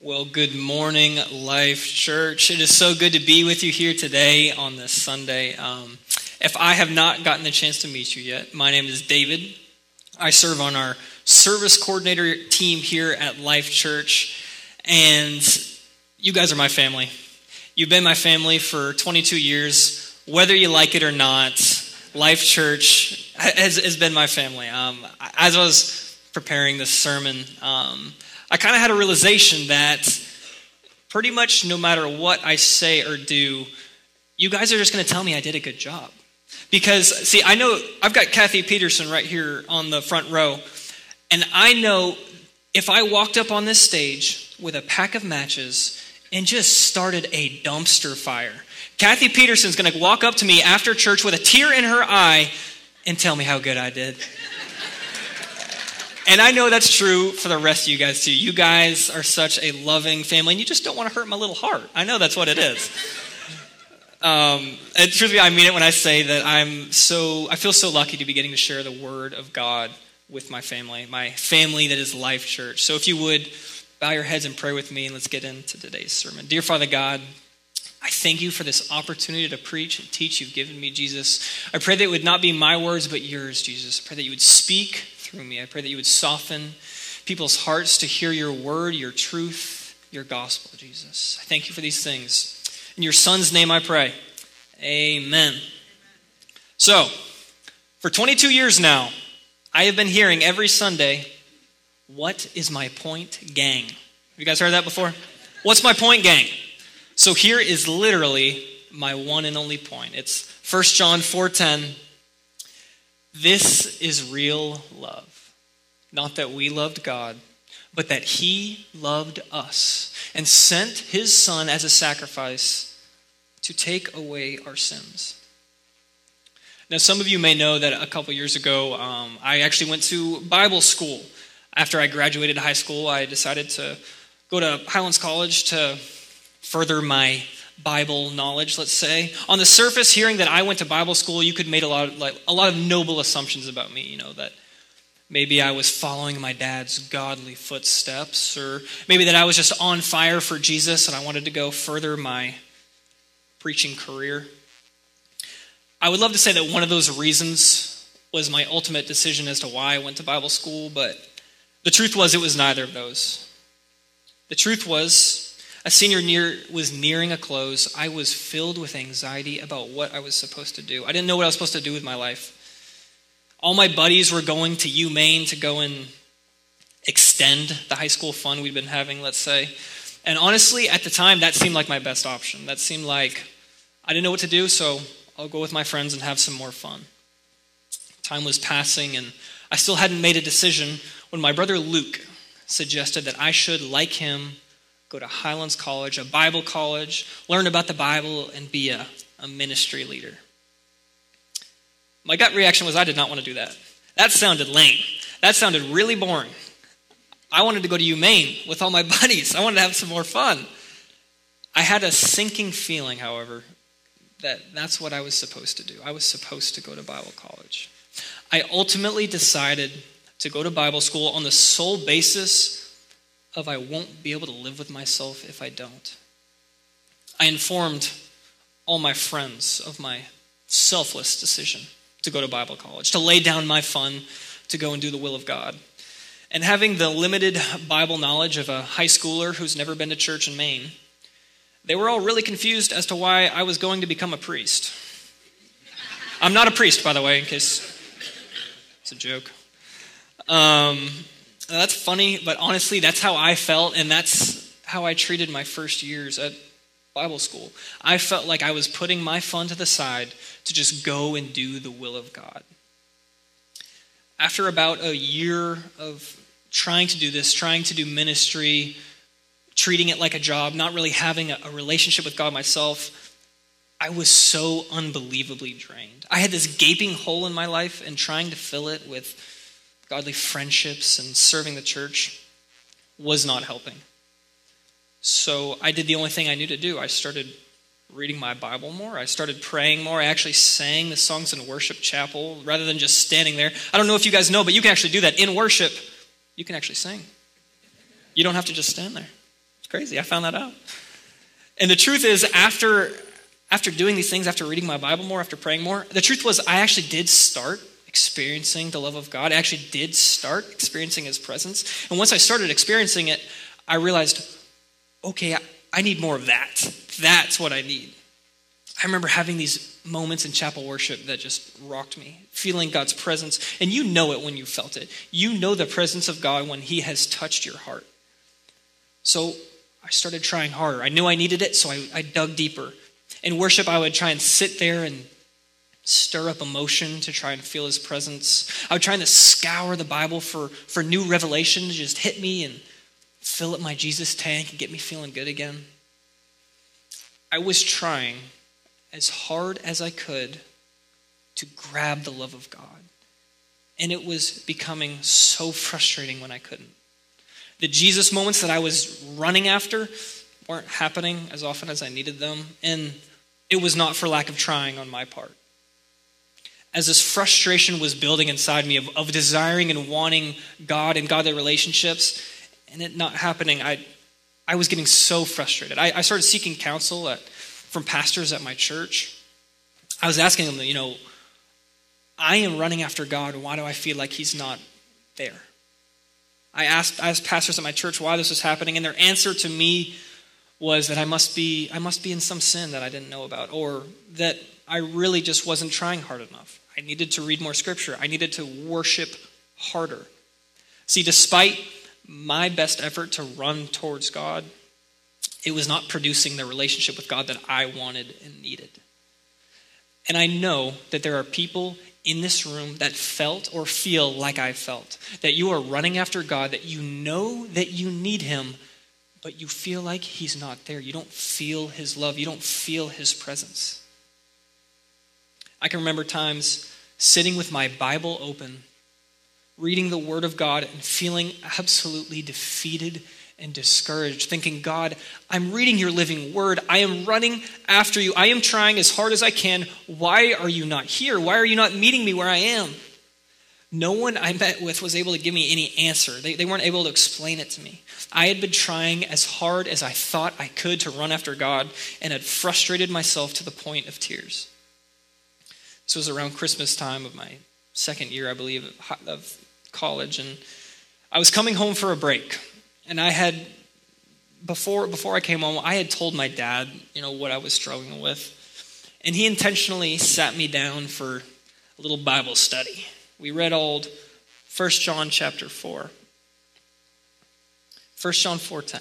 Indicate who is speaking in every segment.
Speaker 1: Well, good morning, Life Church. It is so good to be with you here today on this Sunday. If I have not gotten the chance to meet you yet, my name is David. I serve on our service coordinator team here at Life Church, and you guys are my family. You've been my family for 22 years. Whether you like it or not, Life Church has been my family. As I was preparing this sermon, I kind of had a realization that pretty much no matter what I say or do, you guys are just going to tell me I did a good job. Because, see, I know I've got Kathy Peterson right here on the front row, and I know if I walked up on this stage with a pack of matches and just started a dumpster fire, Kathy Peterson's going to walk up to me after church with a tear in her eye and tell me how good I did. And I know that's true for the rest of you guys too. You guys are such a loving family, and you just don't want to hurt my little heart. I know that's what it is. And truthfully, I mean it when I say that I feel so lucky to be getting to share the Word of God with my family that is Life Church. So if you would, bow your heads and pray with me, and let's get into today's sermon. Dear Father God, I thank you for this opportunity to preach and teach you've given me, Jesus. I pray that it would not be my words, but yours, Jesus. I pray that you would speak through me. I pray that you would soften people's hearts to hear your word, your truth, your gospel, Jesus. I thank you for these things. In your Son's name I pray. Amen. So, for 22 years now, I have been hearing every Sunday, what is my point, gang? Have you guys heard that before? What's my point, gang? So here is literally my one and only point. It's 1 John 4:10. This is real love. Not that we loved God, but that he loved us and sent his Son as a sacrifice to take away our sins. Now, some of you may know that a couple years ago, I actually went to Bible school. After I graduated high school, I decided to go to Highlands College to further my Bible knowledge, let's say. On the surface, hearing that I went to Bible school, you could make a lot of noble assumptions about me, that maybe I was following my dad's godly footsteps, or maybe that I was just on fire for Jesus and I wanted to go further my preaching career. I would love to say that one of those reasons was my ultimate decision as to why I went to Bible school, but the truth was it was neither of those. The truth was, a senior year was nearing a close. I was filled with anxiety about what I was supposed to do. I didn't know what I was supposed to do with my life. All my buddies were going to UMaine to go and extend the high school fun we'd been having, let's say. And honestly, at the time, that seemed like my best option. That seemed like I didn't know what to do, so I'll go with my friends and have some more fun. Time was passing, and I still hadn't made a decision when my brother Luke suggested that I should, like him, go to Highlands College, a Bible college, learn about the Bible, and be a ministry leader. My gut reaction was I did not want to do that. That sounded lame. That sounded really boring. I wanted to go to UMaine with all my buddies. I wanted to have some more fun. I had a sinking feeling, however, that that's what I was supposed to do. I was supposed to go to Bible college. I ultimately decided to go to Bible school on the sole basis of I won't be able to live with myself if I don't. I informed all my friends of my selfless decision to go to Bible college, to lay down my fun, to go and do the will of God. And having the limited Bible knowledge of a high schooler who's never been to church in Maine, they were all really confused as to why I was going to become a priest. I'm not a priest, by the way, in case it's a joke. That's funny, but honestly, that's how I felt, and that's how I treated my first years at Bible school. I felt like I was putting my fun to the side to just go and do the will of God. After about a year of trying to do this, trying to do ministry, treating it like a job, not really having a relationship with God myself, I was so unbelievably drained. I had this gaping hole in my life, and trying to fill it with godly friendships and serving the church was not helping. So I did the only thing I knew to do. I started reading my Bible more. I started praying more. I actually sang the songs in worship chapel rather than just standing there. I don't know if you guys know, but you can actually do that. In worship, you can actually sing. You don't have to just stand there. It's crazy. I found that out. And the truth is, after doing these things, after reading my Bible more, after praying more, the truth was I actually did start experiencing the love of God. I actually did start experiencing his presence. And once I started experiencing it, I realized, okay, I need more of that. That's what I need. I remember having these moments in chapel worship that just rocked me, feeling God's presence. And you know it when you felt it. You know the presence of God when he has touched your heart. So I started trying harder. I knew I needed it, so I dug deeper. In worship, I would try and sit there and stir up emotion to try and feel his presence. I would try to scour the Bible for new revelation to just hit me and fill up my Jesus tank and get me feeling good again. I was trying as hard as I could to grab the love of God. And it was becoming so frustrating when I couldn't. The Jesus moments that I was running after weren't happening as often as I needed them. And it was not for lack of trying on my part. As this frustration was building inside me of desiring and wanting God and godly relationships, and it not happening, I was getting so frustrated. I started seeking counsel from pastors at my church. I was asking them, I am running after God. Why do I feel like he's not there? I asked pastors at my church why this was happening, and their answer to me was that I must be in some sin that I didn't know about, or that I really just wasn't trying hard enough. I needed to read more scripture. I needed to worship harder. See, despite my best effort to run towards God, it was not producing the relationship with God that I wanted and needed. And I know that there are people in this room that felt or feel like I felt, that you are running after God, that you know that you need him, but you feel like he's not there. You don't feel his love. You don't feel his presence. I can remember times sitting with my Bible open, reading the Word of God and feeling absolutely defeated and discouraged, thinking, God, I'm reading your living Word. I am running after you. I am trying as hard as I can. Why are you not here? Why are you not meeting me where I am? No one I met with was able to give me any answer. They weren't able to explain it to me. I had been trying as hard as I thought I could to run after God and had frustrated myself to the point of tears. This was around Christmas time of my second year, I believe, of college. And I was coming home for a break. And I had, before I came home, I had told my dad, what I was struggling with. And he intentionally sat me down for a little Bible study. We read old 1 John chapter 4. 1 John 4:10.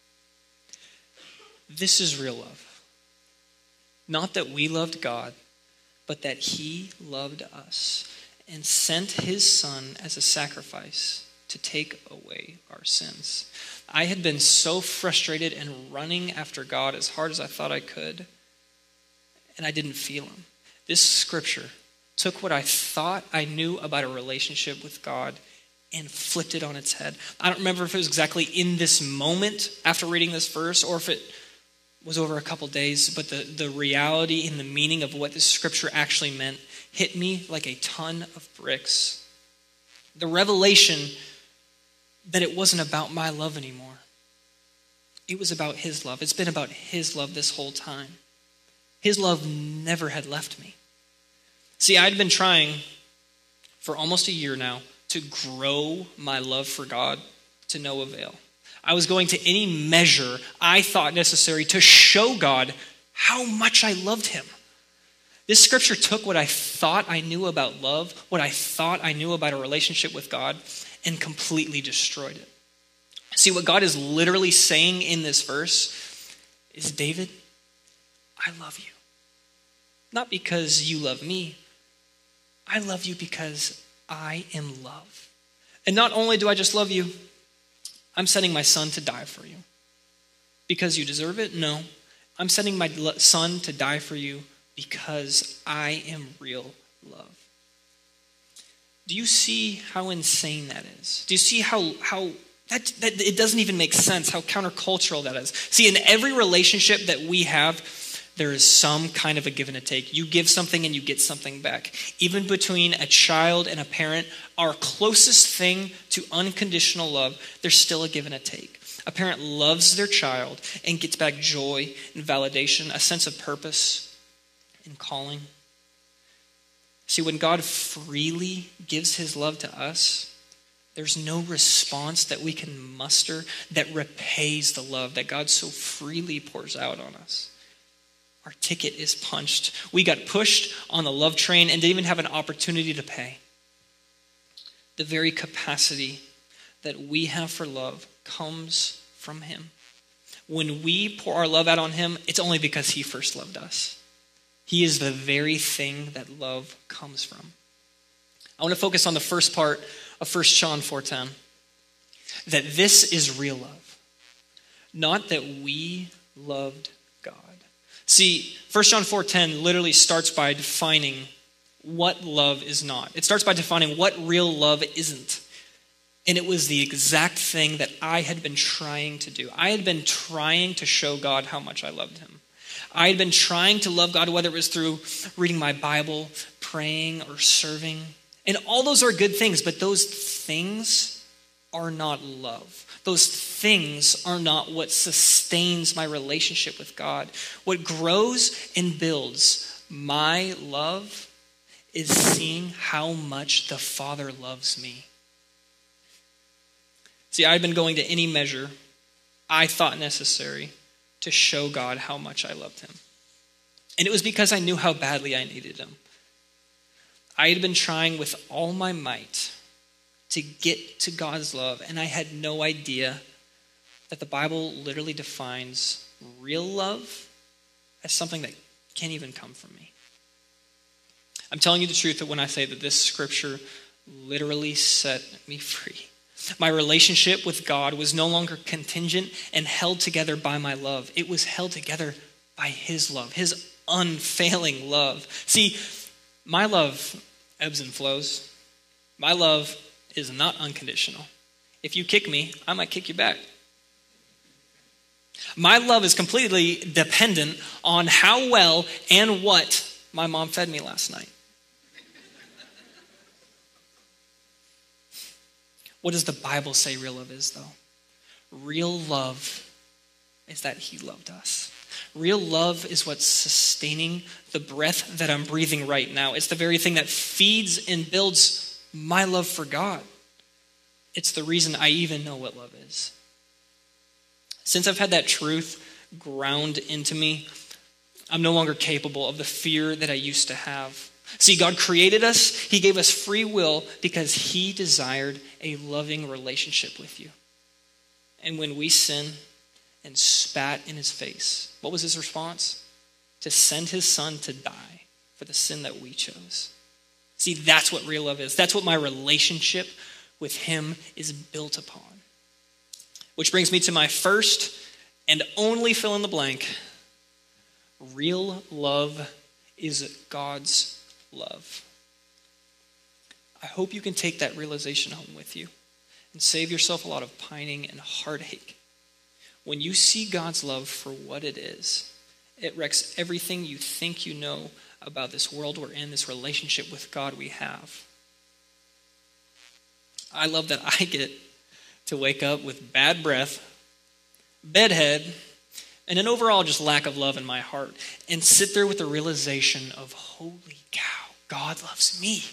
Speaker 1: This is real love. Not that we loved God, but that he loved us and sent his Son as a sacrifice to take away our sins. I had been so frustrated and running after God as hard as I thought I could, and I didn't feel him. This scripture took what I thought I knew about a relationship with God and flipped it on its head. I don't remember if it was exactly in this moment after reading this verse or if it was over a couple days, but the reality and the meaning of what this scripture actually meant hit me like a ton of bricks. The revelation that it wasn't about my love anymore. It was about his love. It's been about his love this whole time. His love never had left me. See, I'd been trying for almost a year now to grow my love for God to no avail. I was going to any measure I thought necessary to show God how much I loved him. This scripture took what I thought I knew about love, what I thought I knew about a relationship with God, and completely destroyed it. See, what God is literally saying in this verse is, David, I love you. Not because you love me. I love you because I am love. And not only do I just love you, I'm sending my Son to die for you. Because you deserve it? No. I'm sending my Son to die for you because I am real love. Do you see how insane that is? Do you see how that it doesn't even make sense, how countercultural that is? See, in every relationship that we have, there is some kind of a give and a take. You give something and you get something back. Even between a child and a parent, our closest thing to unconditional love, there's still a give and a take. A parent loves their child and gets back joy and validation, a sense of purpose and calling. See, when God freely gives his love to us, there's no response that we can muster that repays the love that God so freely pours out on us. Our ticket is punched. We got pushed on the love train and didn't even have an opportunity to pay. The very capacity that we have for love comes from him. When we pour our love out on him, it's only because he first loved us. He is the very thing that love comes from. I want to focus on the first part of 1 John 4:10. That this is real love. Not that we loved God. See, 1 John 4:10 literally starts by defining what love is not. It starts by defining what real love isn't. And it was the exact thing that I had been trying to do. I had been trying to show God how much I loved him. I had been trying to love God, whether it was through reading my Bible, praying, or serving. And all those are good things, but those things are not love. Those things are not what sustains my relationship with God. What grows and builds my love is seeing how much the Father loves me. See, I'd been going to any measure I thought necessary to show God how much I loved him. And it was because I knew how badly I needed him. I had been trying with all my might to get to God's love, and I had no idea that the Bible literally defines real love as something that can't even come from me. I'm telling you the truth that when I say that this scripture literally set me free. My relationship with God was no longer contingent and held together by my love. It was held together by his love, his unfailing love. See, my love ebbs and flows. My love is not unconditional. If you kick me, I might kick you back. My love is completely dependent on how well and what my mom fed me last night. What does the Bible say real love is, though? Real love is that he loved us. Real love is what's sustaining the breath that I'm breathing right now. It's the very thing that feeds and builds my love for God. It's the reason I even know what love is. Since I've had that truth ground into me, I'm no longer capable of the fear that I used to have. See, God created us. He gave us free will because he desired a loving relationship with you. And when we sin and spat in his face, what was his response? To send his son to die for the sin that we chose. See, that's what real love is. That's what my relationship with him is built upon. Which brings me to my first and only fill in the blank. Real love is God's love. I hope you can take that realization home with you and save yourself a lot of pining and heartache. When you see God's love for what it is, it wrecks everything you think you know about this world we're in, this relationship with God we have. I love that I get to wake up with bad breath, bedhead, and an overall just lack of love in my heart, and sit there with the realization of, holy cow, God loves me.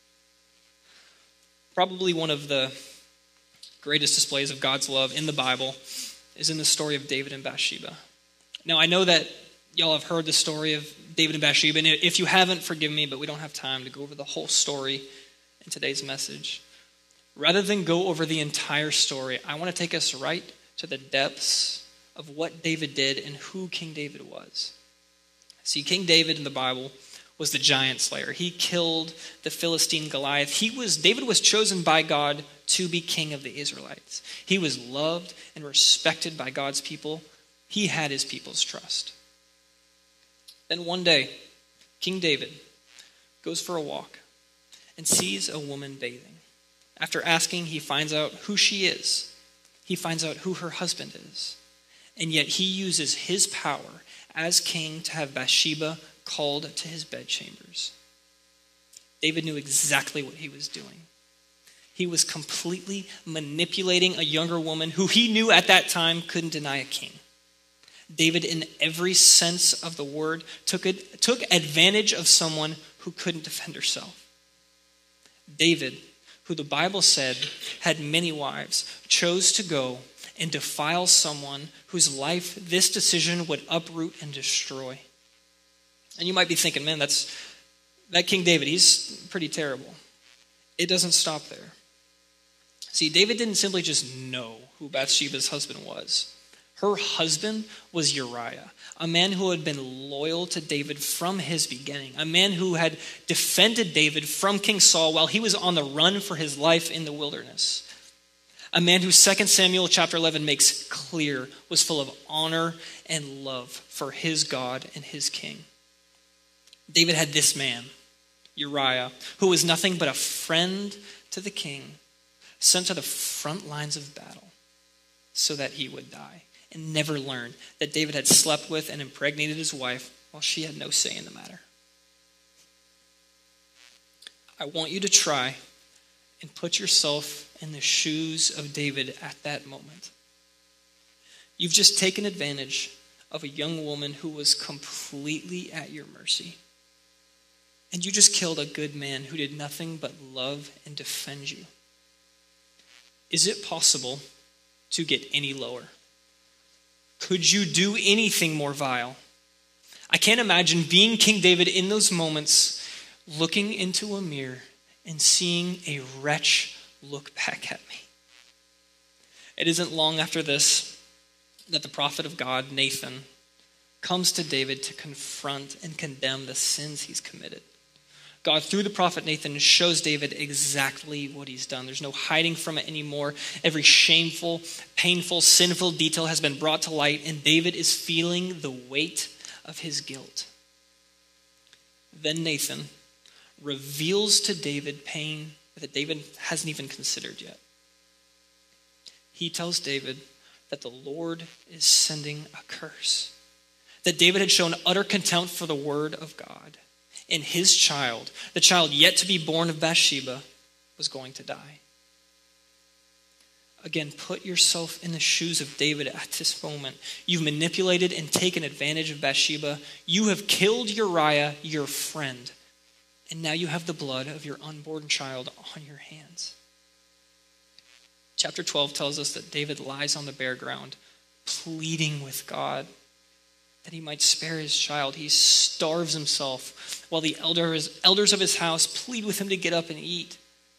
Speaker 1: Probably one of the greatest displays of God's love in the Bible is in the story of David and Bathsheba. Now, I know that y'all have heard the story of David and Bathsheba, and if you haven't, forgive me, but we don't have time to go over the whole story in today's message. Rather than go over the entire story, I want to take us right to the depths of what David did and who King David was. See, King David in the Bible was the giant slayer. He killed the Philistine Goliath. David was chosen by God to be king of the Israelites. He was loved and respected by God's people. He had his people's trust. Then one day, King David goes for a walk and sees a woman bathing. After asking, he finds out who she is. He finds out who her husband is. And yet he uses his power as king to have Bathsheba called to his bedchambers. David knew exactly what he was doing. He was completely manipulating a younger woman who he knew at that time couldn't deny a king. David, in every sense of the word, took advantage of someone who couldn't defend herself. David, who the Bible said had many wives, chose to go and defile someone whose life this decision would uproot and destroy. And you might be thinking, man, that King David, he's pretty terrible. It doesn't stop there. See, David didn't simply just know who Bathsheba's husband was. Her husband was Uriah, a man who had been loyal to David from his beginning, a man who had defended David from King Saul while he was on the run for his life in the wilderness. A man who 2 Samuel chapter 11 makes clear was full of honor and love for his God and his king. David had this man, Uriah, who was nothing but a friend to the king, sent to the front lines of battle so that he would die, and never learned that David had slept with and impregnated his wife while she had no say in the matter. I want you to try and put yourself in the shoes of David at that moment. You've just taken advantage of a young woman who was completely at your mercy. And you just killed a good man who did nothing but love and defend you. Is it possible to get any lower? Could you do anything more vile? I can't imagine being King David in those moments, looking into a mirror and seeing a wretch look back at me. It isn't long after this that the prophet of God, Nathan, comes to David to confront and condemn the sins he's committed. God, through the prophet Nathan, shows David exactly what he's done. There's no hiding from it anymore. Every shameful, painful, sinful detail has been brought to light, and David is feeling the weight of his guilt. Then Nathan reveals to David pain that David hasn't even considered yet. He tells David that the Lord is sending a curse, that David had shown utter contempt for the word of God. And his child, the child yet to be born of Bathsheba, was going to die. Again, put yourself in the shoes of David at this moment. You've manipulated and taken advantage of Bathsheba. You have killed Uriah, your friend. And now you have the blood of your unborn child on your hands. Chapter 12 tells us that David lies on the bare ground, pleading with God that he might spare his child. He starves himself while the elders of his house plead with him to get up and eat.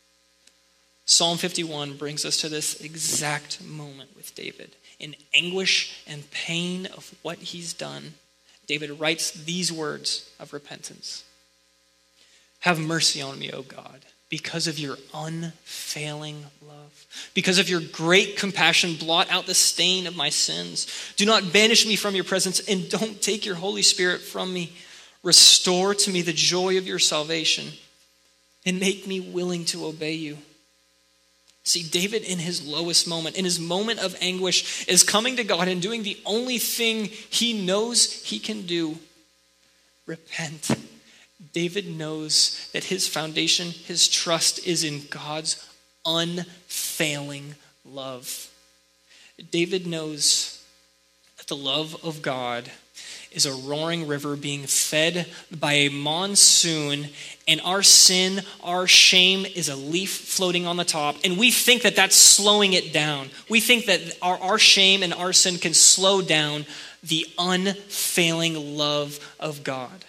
Speaker 1: Psalm 51 brings us to this exact moment with David. In anguish and pain of what he's done, David writes these words of repentance. Have mercy on me, O God, because of your unfailing love. Because of your great compassion, blot out the stain of my sins. Do not banish me from your presence, and don't take your Holy Spirit from me. Restore to me the joy of your salvation, and make me willing to obey you. See, David in his lowest moment, in his moment of anguish, is coming to God and doing the only thing he knows he can do. Repent. David knows that his foundation, his trust is in God's unfailing love. David knows that the love of God is a roaring river being fed by a monsoon, and our sin, our shame is a leaf floating on the top, and we think that that's slowing it down. We think that our shame and our sin can slow down the unfailing love of God.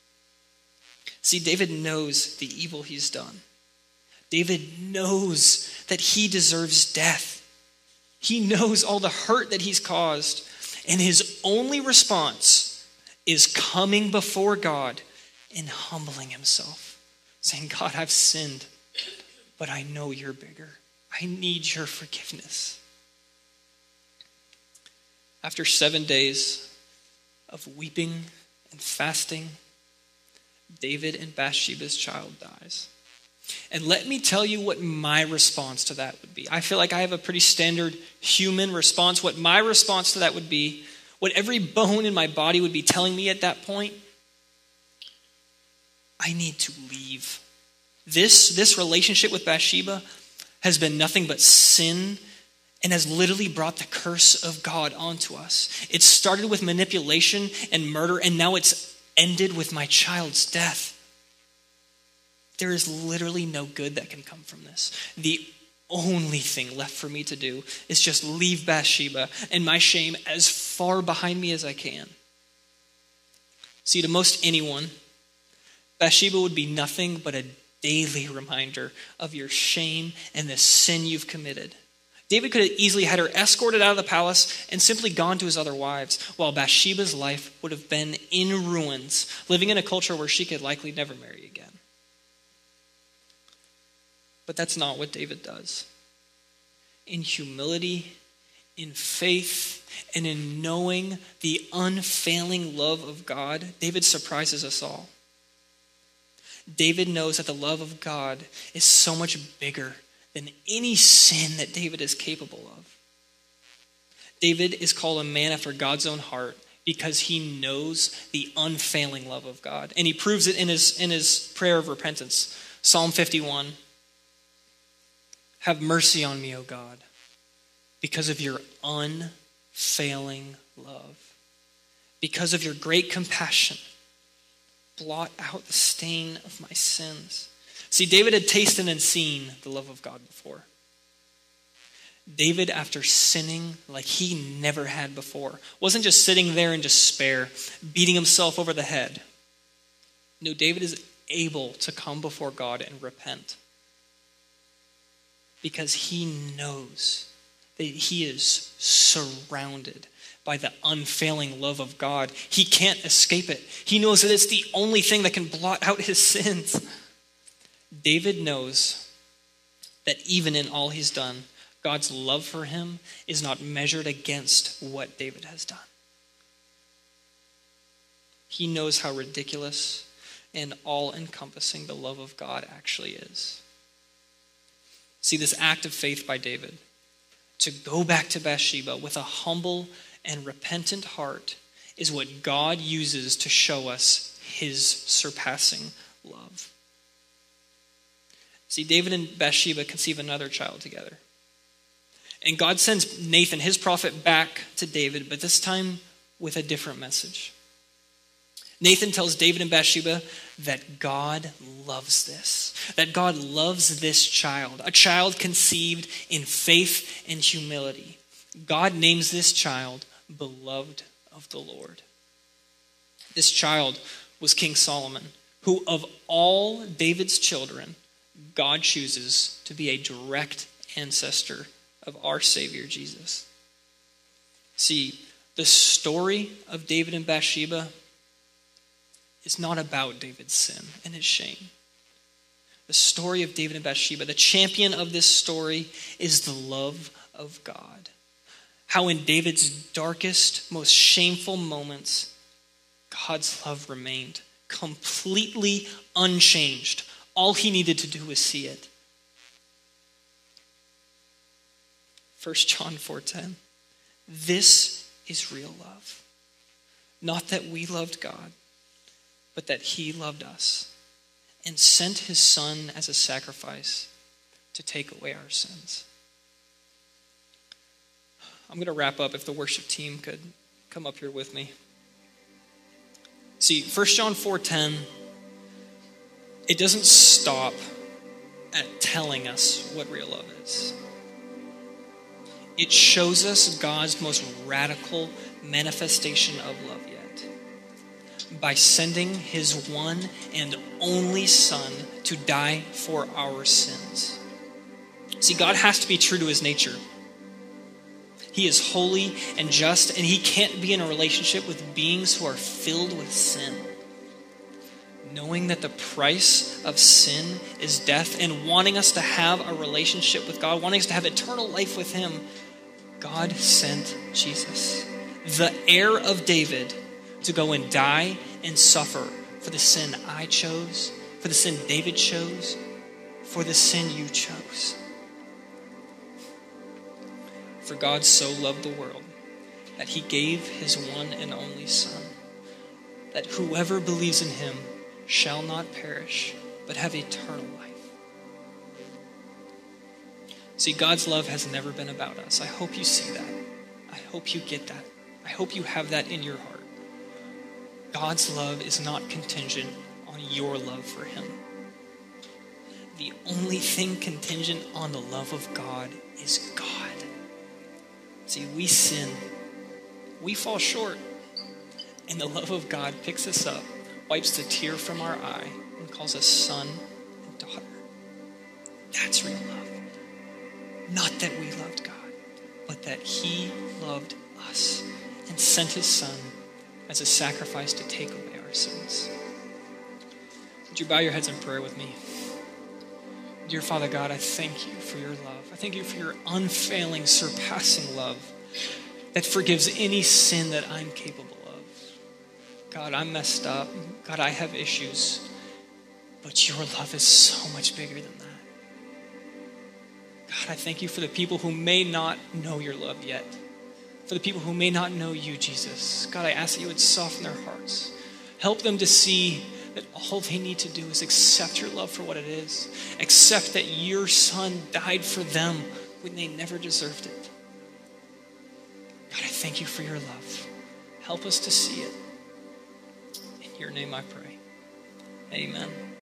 Speaker 1: See, David knows the evil he's done. David knows that he deserves death. He knows all the hurt that he's caused. And his only response is coming before God and humbling himself, saying, God, I've sinned, but I know you're bigger. I need your forgiveness. After 7 days of weeping and fasting, David and Bathsheba's child dies. And let me tell you what my response to that would be. I feel like I have a pretty standard human response. What my response to that would be, what every bone in my body would be telling me at that point, I need to leave. This relationship with Bathsheba, has been nothing but sin and has literally brought the curse of God onto us. It started with manipulation and murder, and now it's ended with my child's death. There is literally no good that can come from this. The only thing left for me to do is just leave Bathsheba and my shame as far behind me as I can. See, to most anyone, Bathsheba would be nothing but a daily reminder of your shame and the sin you've committed. David could have easily had her escorted out of the palace and simply gone to his other wives, while Bathsheba's life would have been in ruins, living in a culture where she could likely never marry again. But that's not what David does. In humility, in faith, and in knowing the unfailing love of God, David surprises us all. David knows that the love of God is so much bigger than any sin that David is capable of. David is called a man after God's own heart because he knows the unfailing love of God. And he proves it in his prayer of repentance. Psalm 51. Have mercy on me, O God, because of your unfailing love. Because of your great compassion, blot out the stain of my sins. See, David had tasted and seen the love of God before. David, after sinning like he never had before, wasn't just sitting there in despair, beating himself over the head. No, David is able to come before God and repent. Because he knows that he is surrounded by the unfailing love of God. He can't escape it. He knows that it's the only thing that can blot out his sins. David knows that even in all he's done, God's love for him is not measured against what David has done. He knows how ridiculous and all-encompassing the love of God actually is. See, this act of faith by David, to go back to Bathsheba with a humble and repentant heart, is what God uses to show us his surpassing love. See, David and Bathsheba conceive another child together. And God sends Nathan, his prophet, back to David, but this time with a different message. Nathan tells David and Bathsheba that God loves this, that God loves this child, a child conceived in faith and humility. God names this child beloved of the Lord. This child was King Solomon, who of all David's children, God chooses to be a direct ancestor of our Savior Jesus. See, the story of David and Bathsheba is not about David's sin and his shame. The story of David and Bathsheba, the champion of this story, is the love of God. How in David's darkest, most shameful moments, God's love remained completely unchanged. All he needed to do was see it. 1 John 4:10. This is real love. Not that we loved God, but that he loved us and sent his son as a sacrifice to take away our sins. I'm going to wrap up if the worship team could come up here with me. See, 1 John 4:10, it doesn't stop at telling us what real love is. It shows us God's most radical manifestation of love yet, by sending his one and only Son to die for our sins. See, God has to be true to his nature. He is holy and just, and he can't be in a relationship with beings who are filled with sin. Knowing that the price of sin is death and wanting us to have a relationship with God, wanting us to have eternal life with him, God sent Jesus, the heir of David, to go and die and suffer for the sin I chose, for the sin David chose, for the sin you chose. For God so loved the world that he gave his one and only Son, that whoever believes in him shall not perish, but have eternal life. See, God's love has never been about us. I hope you see that. I hope you get that. I hope you have that in your heart. God's love is not contingent on your love for him. The only thing contingent on the love of God is God. See, we sin. We fall short. And the love of God picks us up, wipes the tear from our eye, and calls us son and daughter. That's real love. Not that we loved God, but that he loved us and sent his son as a sacrifice to take away our sins. Would you bow your heads in prayer with me? Dear Father God, I thank you for your love. I thank you for your unfailing, surpassing love that forgives any sin that I'm capable of. God, I'm messed up. God, I have issues. But your love is so much bigger than that. God, I thank you for the people who may not know your love yet. For the people who may not know you, Jesus. God, I ask that you would soften their hearts. Help them to see that all they need to do is accept your love for what it is. Accept that your son died for them when they never deserved it. God, I thank you for your love. Help us to see it. In your name I pray. Amen.